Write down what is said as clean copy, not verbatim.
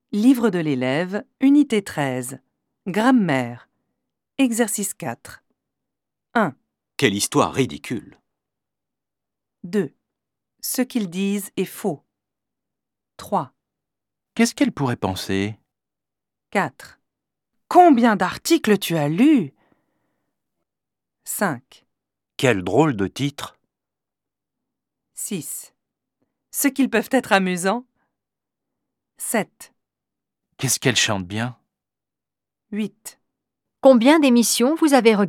Livre de l'élève, unité 13. Grammaire. Exercice 4. 1, Quelle histoire ridicule! 2. Ce qu'ils disent est faux. 3, Qu'est-ce qu'elle pourrait penser? 4. Combien d'articles tu as lus? 5, Quel drôle de titre! 6. Ce qu'ils peuvent être amusants? 7, Qu'est-ce qu'elle chante bien! 8. Combien d'émissions vous avez regardées ?